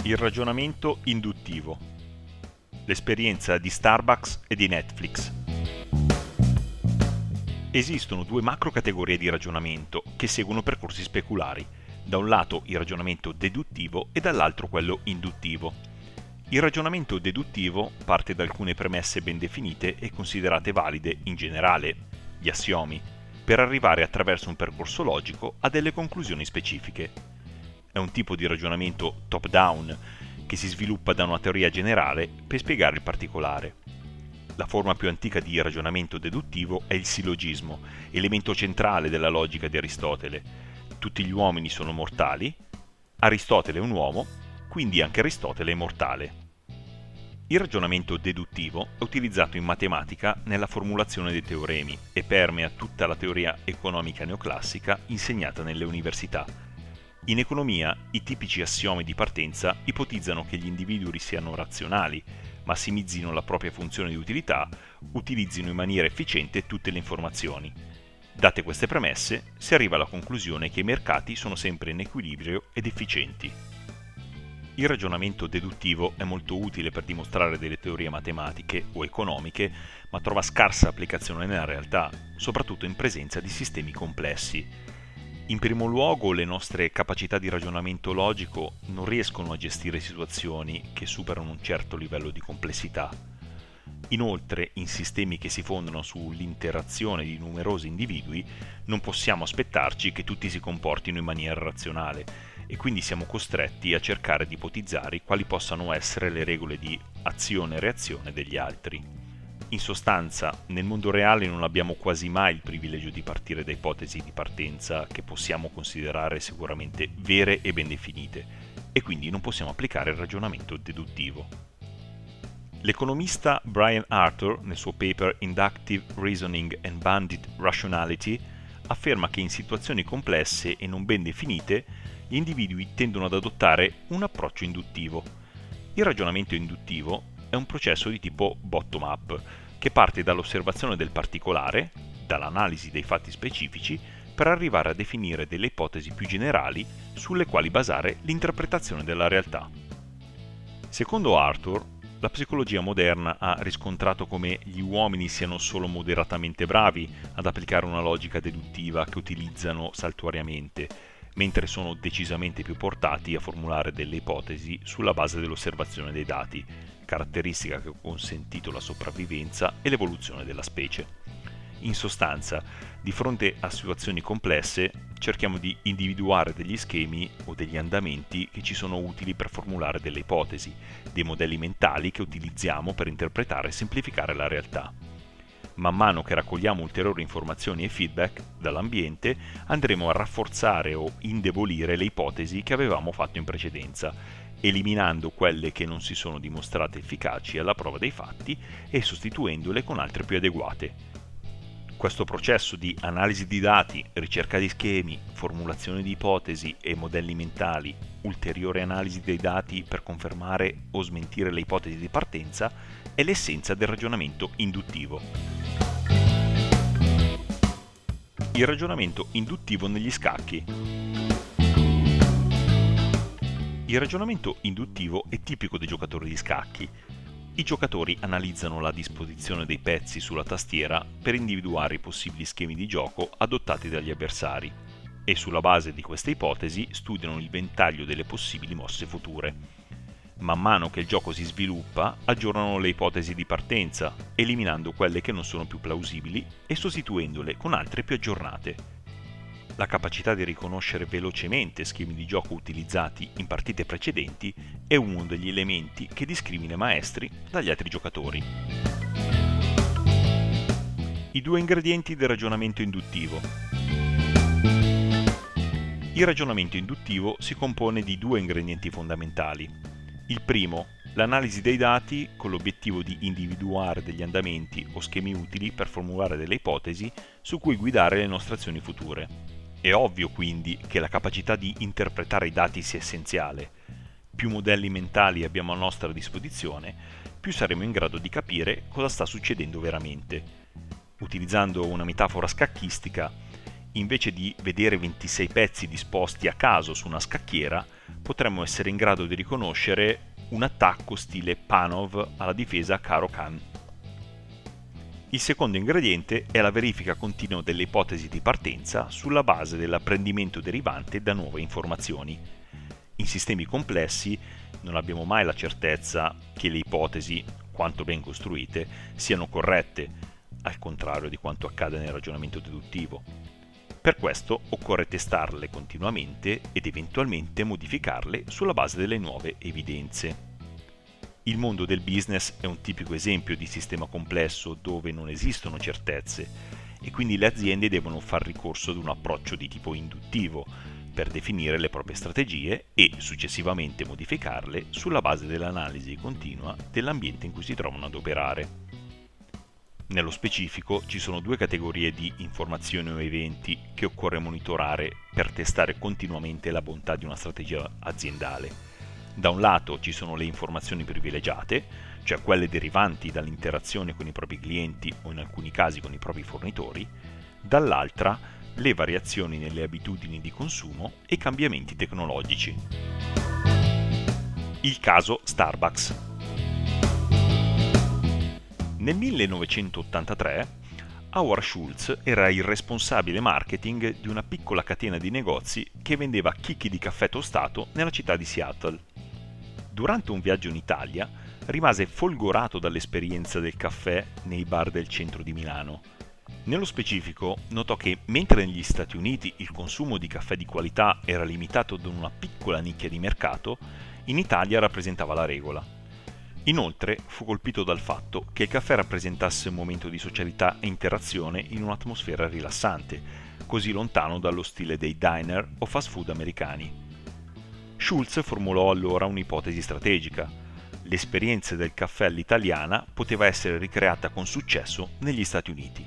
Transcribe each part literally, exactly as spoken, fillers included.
Il ragionamento induttivo. L'esperienza di Starbucks e di Netflix. Esistono due macro categorie di ragionamento che seguono percorsi speculari. Da un lato il ragionamento deduttivo e dall'altro quello induttivo. Il ragionamento deduttivo parte da alcune premesse ben definite e considerate valide in generale, gli assiomi, per arrivare attraverso un percorso logico a delle conclusioni specifiche. È un tipo di ragionamento top-down che si sviluppa da una teoria generale per spiegare il particolare. La forma più antica di ragionamento deduttivo è il sillogismo, elemento centrale della logica di Aristotele. Tutti gli uomini sono mortali, Aristotele è un uomo, quindi anche Aristotele è mortale. Il ragionamento deduttivo è utilizzato in matematica nella formulazione dei teoremi e permea tutta la teoria economica neoclassica insegnata nelle università. In economia, i tipici assiomi di partenza ipotizzano che gli individui siano razionali, massimizzino la propria funzione di utilità, utilizzino in maniera efficiente tutte le informazioni. Date queste premesse, si arriva alla conclusione che i mercati sono sempre in equilibrio ed efficienti. Il ragionamento deduttivo è molto utile per dimostrare delle teorie matematiche o economiche, ma trova scarsa applicazione nella realtà, soprattutto in presenza di sistemi complessi. In primo luogo, le nostre capacità di ragionamento logico non riescono a gestire situazioni che superano un certo livello di complessità. Inoltre, in sistemi che si fondano sull'interazione di numerosi individui, non possiamo aspettarci che tutti si comportino in maniera razionale e quindi siamo costretti a cercare di ipotizzare quali possano essere le regole di azione e reazione degli altri. In sostanza, nel mondo reale non abbiamo quasi mai il privilegio di partire da ipotesi di partenza che possiamo considerare sicuramente vere e ben definite, e quindi non possiamo applicare il ragionamento deduttivo. L'economista Brian Arthur, nel suo paper Inductive Reasoning and Bounded Rationality, afferma che in situazioni complesse e non ben definite, gli individui tendono ad adottare un approccio induttivo. Il ragionamento induttivo è un processo di tipo bottom-up, che parte dall'osservazione del particolare, dall'analisi dei fatti specifici, per arrivare a definire delle ipotesi più generali sulle quali basare l'interpretazione della realtà. Secondo Arthur, la psicologia moderna ha riscontrato come gli uomini siano solo moderatamente bravi ad applicare una logica deduttiva che utilizzano saltuariamente, mentre sono decisamente più portati a formulare delle ipotesi sulla base dell'osservazione dei dati, caratteristica che ha consentito la sopravvivenza e l'evoluzione della specie. In sostanza, di fronte a situazioni complesse, cerchiamo di individuare degli schemi o degli andamenti che ci sono utili per formulare delle ipotesi, dei modelli mentali che utilizziamo per interpretare e semplificare la realtà. Man mano che raccogliamo ulteriori informazioni e feedback dall'ambiente, andremo a rafforzare o indebolire le ipotesi che avevamo fatto in precedenza, eliminando quelle che non si sono dimostrate efficaci alla prova dei fatti e sostituendole con altre più adeguate. Questo processo di analisi di dati, ricerca di schemi, formulazione di ipotesi e modelli mentali, ulteriore analisi dei dati per confermare o smentire le ipotesi di partenza, è l'essenza del ragionamento induttivo. Il ragionamento induttivo negli scacchi. Il ragionamento induttivo è tipico dei giocatori di scacchi. I giocatori analizzano la disposizione dei pezzi sulla tastiera per individuare i possibili schemi di gioco adottati dagli avversari e sulla base di queste ipotesi studiano il ventaglio delle possibili mosse future. Man mano che il gioco si sviluppa, aggiornano le ipotesi di partenza, eliminando quelle che non sono più plausibili e sostituendole con altre più aggiornate. La capacità di riconoscere velocemente schemi di gioco utilizzati in partite precedenti è uno degli elementi che discrimina i maestri dagli altri giocatori. I due ingredienti del ragionamento induttivo. Il ragionamento induttivo si compone di due ingredienti fondamentali. Il primo, l'analisi dei dati con l'obiettivo di individuare degli andamenti o schemi utili per formulare delle ipotesi su cui guidare le nostre azioni future. È ovvio quindi che la capacità di interpretare i dati sia essenziale. Più modelli mentali abbiamo a nostra disposizione, più saremo in grado di capire cosa sta succedendo veramente. Utilizzando una metafora scacchistica, invece di vedere ventisei pezzi disposti a caso su una scacchiera, potremmo essere in grado di riconoscere un attacco stile Panov alla difesa Caro-Kann. Il secondo ingrediente è la verifica continua delle ipotesi di partenza sulla base dell'apprendimento derivante da nuove informazioni. In sistemi complessi non abbiamo mai la certezza che le ipotesi, quanto ben costruite, siano corrette, al contrario di quanto accade nel ragionamento deduttivo. Per questo occorre testarle continuamente ed eventualmente modificarle sulla base delle nuove evidenze. Il mondo del business è un tipico esempio di sistema complesso dove non esistono certezze e quindi le aziende devono far ricorso ad un approccio di tipo induttivo per definire le proprie strategie e successivamente modificarle sulla base dell'analisi continua dell'ambiente in cui si trovano ad operare. Nello specifico ci sono due categorie di informazioni o eventi che occorre monitorare per testare continuamente la bontà di una strategia aziendale. Da un lato ci sono le informazioni privilegiate, cioè quelle derivanti dall'interazione con i propri clienti o in alcuni casi con i propri fornitori, dall'altra le variazioni nelle abitudini di consumo e i cambiamenti tecnologici. Il caso Starbucks. Nel millenovecentottantatré Howard Schultz era il responsabile marketing di una piccola catena di negozi che vendeva chicchi di caffè tostato nella città di Seattle. Durante un viaggio in Italia rimase folgorato dall'esperienza del caffè nei bar del centro di Milano. Nello specifico notò che mentre negli Stati Uniti il consumo di caffè di qualità era limitato ad una piccola nicchia di mercato, in Italia rappresentava la regola. Inoltre fu colpito dal fatto che il caffè rappresentasse un momento di socialità e interazione in un'atmosfera rilassante, così lontano dallo stile dei diner o fast food americani. Schultz formulò allora un'ipotesi strategica. L'esperienza del caffè all'italiana poteva essere ricreata con successo negli Stati Uniti.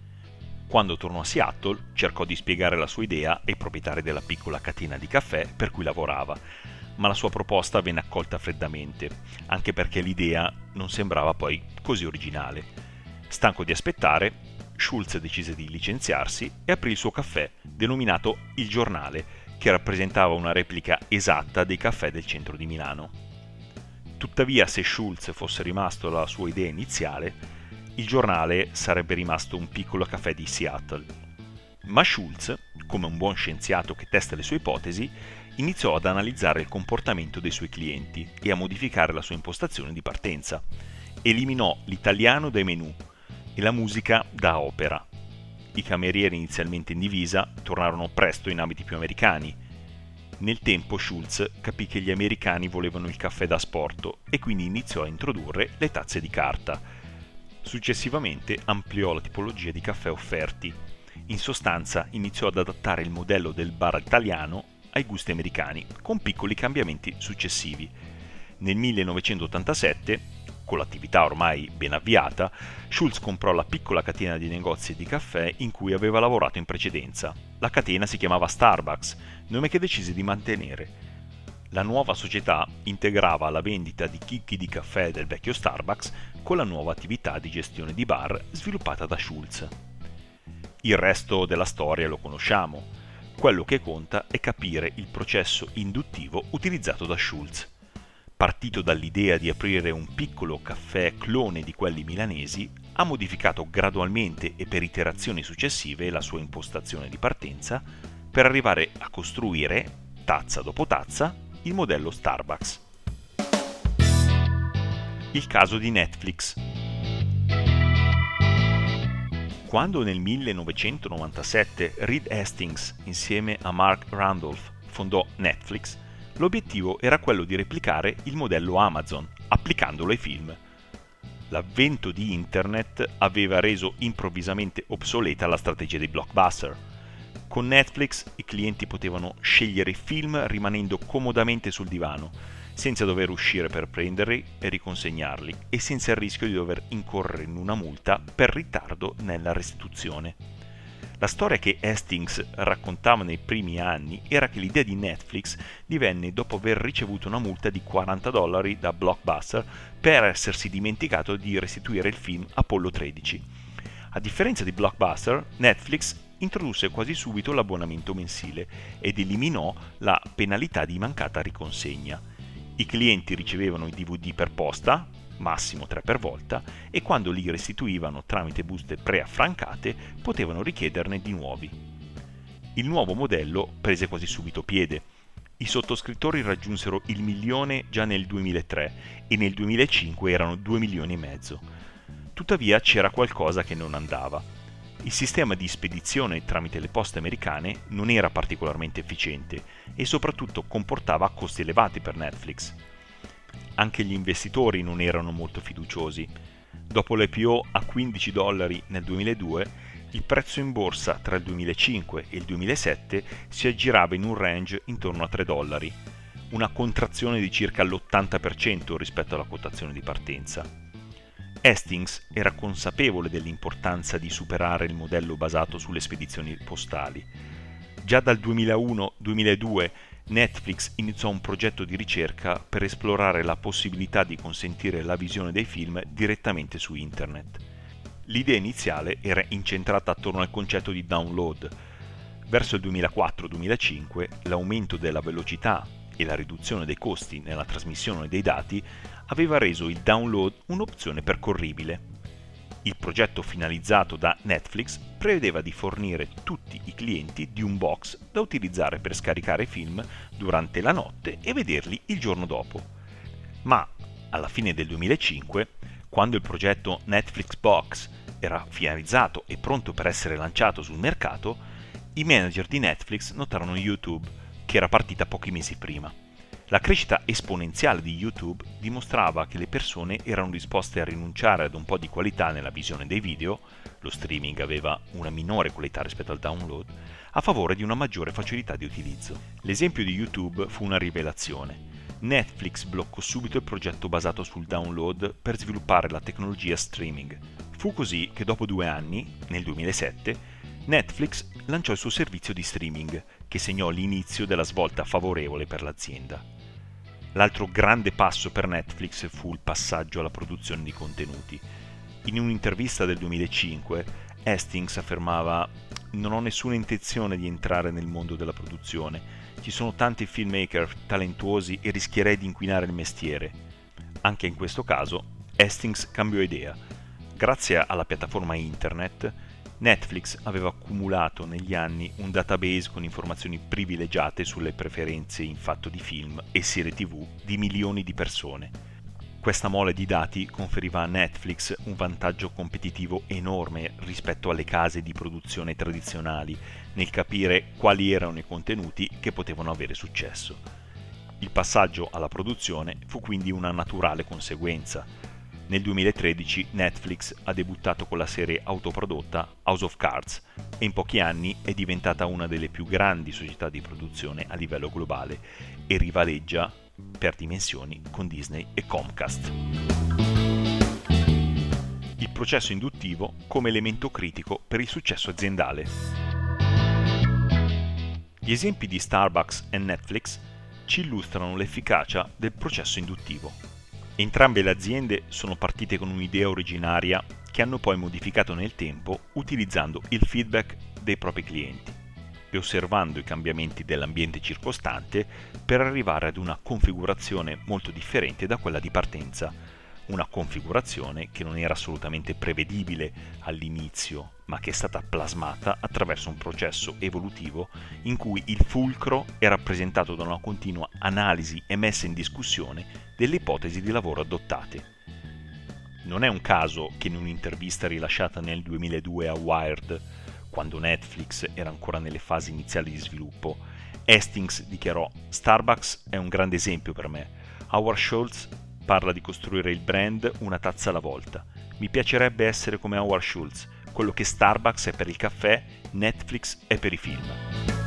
Quando tornò a Seattle, cercò di spiegare la sua idea ai proprietari della piccola catena di caffè per cui lavorava, ma la sua proposta venne accolta freddamente, anche perché l'idea non sembrava poi così originale. Stanco di aspettare, Schultz decise di licenziarsi e aprì il suo caffè, denominato Il Giornale, che rappresentava una replica esatta dei caffè del centro di Milano. Tuttavia, se Schultz fosse rimasto alla sua idea iniziale, il giornale sarebbe rimasto un piccolo caffè di Seattle. Ma Schultz, come un buon scienziato che testa le sue ipotesi, iniziò ad analizzare il comportamento dei suoi clienti e a modificare la sua impostazione di partenza. Eliminò l'italiano dai menù e la musica da opera. I camerieri inizialmente in divisa tornarono presto in abiti più americani. Nel tempo Schultz capì che gli americani volevano il caffè da asporto e quindi iniziò a introdurre le tazze di carta. Successivamente ampliò la tipologia di caffè offerti. In sostanza iniziò ad adattare il modello del bar italiano ai gusti americani, con piccoli cambiamenti successivi. Nel millenovecentottantasette, con l'attività ormai ben avviata, Schultz comprò la piccola catena di negozi di caffè in cui aveva lavorato in precedenza. La catena si chiamava Starbucks, nome che decise di mantenere. La nuova società integrava la vendita di chicchi di caffè del vecchio Starbucks con la nuova attività di gestione di bar sviluppata da Schultz. Il resto della storia lo conosciamo. Quello che conta è capire il processo induttivo utilizzato da Schultz. Partito dall'idea di aprire un piccolo caffè clone di quelli milanesi, ha modificato gradualmente e per iterazioni successive la sua impostazione di partenza per arrivare a costruire, tazza dopo tazza, il modello Starbucks. Il caso di Netflix. Quando nel millenovecentonovantasette Reed Hastings, insieme a Mark Randolph, fondò Netflix, l'obiettivo era quello di replicare il modello Amazon, applicandolo ai film. L'avvento di Internet aveva reso improvvisamente obsoleta la strategia dei blockbuster. Con Netflix i clienti potevano scegliere i film rimanendo comodamente sul divano, senza dover uscire per prenderli e riconsegnarli e senza il rischio di dover incorrere in una multa per ritardo nella restituzione. La storia che Hastings raccontava nei primi anni era che l'idea di Netflix divenne dopo aver ricevuto una multa di quaranta dollari da Blockbuster per essersi dimenticato di restituire il film Apollo tredici. A differenza di Blockbuster, Netflix introdusse quasi subito l'abbonamento mensile ed eliminò la penalità di mancata riconsegna. I clienti ricevevano i D V D per posta, massimo tre per volta, e quando li restituivano tramite buste preaffrancate potevano richiederne di nuovi. Il nuovo modello prese quasi subito piede. I sottoscrittori raggiunsero il milione già nel duemilatré e nel duemilacinque erano due milioni e mezzo. Tuttavia c'era qualcosa che non andava. Il sistema di spedizione tramite le poste americane non era particolarmente efficiente e soprattutto comportava costi elevati per Netflix. Anche gli investitori non erano molto fiduciosi. Dopo l'I P O a quindici dollari nel duemiladue, il prezzo in borsa tra il duemilacinque e il duemilasette si aggirava in un range intorno a tre dollari, una contrazione di circa l'ottanta per cento rispetto alla quotazione di partenza. Hastings era consapevole dell'importanza di superare il modello basato sulle spedizioni postali. Già dal duemilauno duemiladue Netflix iniziò un progetto di ricerca per esplorare la possibilità di consentire la visione dei film direttamente su internet. L'idea iniziale era incentrata attorno al concetto di download. Verso il duemilaquattro duemilacinque l'aumento della velocità e la riduzione dei costi nella trasmissione dei dati aveva reso il download un'opzione percorribile. Il progetto finalizzato da Netflix prevedeva di fornire tutti i clienti di un box da utilizzare per scaricare film durante la notte e vederli il giorno dopo. Ma alla fine del duemilacinque, quando il progetto Netflix Box era finalizzato e pronto per essere lanciato sul mercato, i manager di Netflix notarono YouTube, che era partita pochi mesi prima. La crescita esponenziale di YouTube dimostrava che le persone erano disposte a rinunciare ad un po' di qualità nella visione dei video, lo streaming aveva una minore qualità rispetto al download, a favore di una maggiore facilità di utilizzo. L'esempio di YouTube fu una rivelazione. Netflix bloccò subito il progetto basato sul download per sviluppare la tecnologia streaming. Fu così che dopo due anni, nel duemilasette, Netflix lanciò il suo servizio di streaming, che segnò l'inizio della svolta favorevole per l'azienda. L'altro grande passo per Netflix fu il passaggio alla produzione di contenuti. In un'intervista del duemilacinque, Hastings affermava: «Non ho nessuna intenzione di entrare nel mondo della produzione. Ci sono tanti filmmaker talentuosi e rischierei di inquinare il mestiere». Anche in questo caso, Hastings cambiò idea. Grazie alla piattaforma internet, Netflix aveva accumulato negli anni un database con informazioni privilegiate sulle preferenze in fatto di film e serie tivù di milioni di persone. Questa mole di dati conferiva a Netflix un vantaggio competitivo enorme rispetto alle case di produzione tradizionali nel capire quali erano i contenuti che potevano avere successo. Il passaggio alla produzione fu quindi una naturale conseguenza. Nel duemilatredici Netflix ha debuttato con la serie autoprodotta House of Cards e in pochi anni è diventata una delle più grandi società di produzione a livello globale e rivaleggia per dimensioni con Disney e Comcast. Il processo induttivo come elemento critico per il successo aziendale. Gli esempi di Starbucks e Netflix ci illustrano l'efficacia del processo induttivo. Entrambe le aziende sono partite con un'idea originaria che hanno poi modificato nel tempo utilizzando il feedback dei propri clienti e osservando i cambiamenti dell'ambiente circostante per arrivare ad una configurazione molto differente da quella di partenza, una configurazione che non era assolutamente prevedibile all'inizio, ma che è stata plasmata attraverso un processo evolutivo in cui il fulcro è rappresentato da una continua analisi e messa in discussione delle ipotesi di lavoro adottate. Non è un caso che in un'intervista rilasciata nel duemiladue a Wired, quando Netflix era ancora nelle fasi iniziali di sviluppo, Hastings dichiarò: «Starbucks è un grande esempio per me. Howard Schultz parla di costruire il brand una tazza alla volta. Mi piacerebbe essere come Howard Schultz. Quello che Starbucks è per il caffè, Netflix è per i film».